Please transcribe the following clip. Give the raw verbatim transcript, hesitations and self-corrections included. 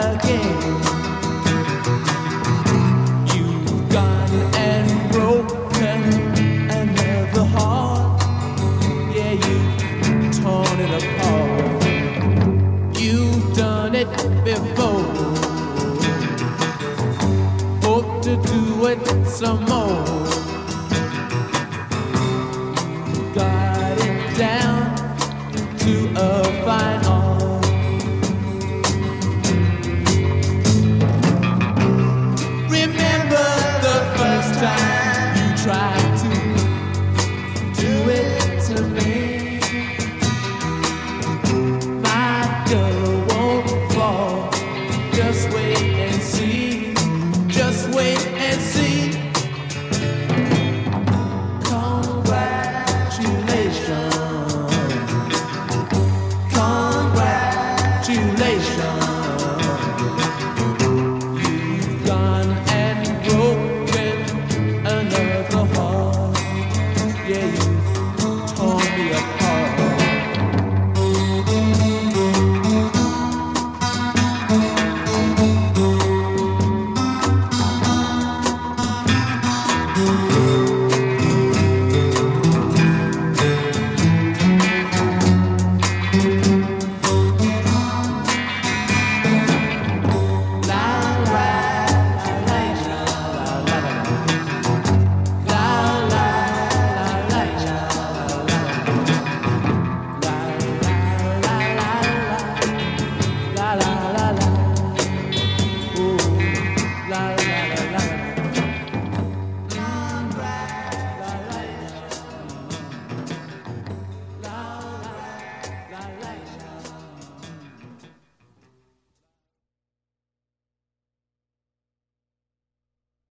again. You've gone and broken another heart. Yeah, you've torn it apart. You've done it before. Hope to do it some more. Got it down to a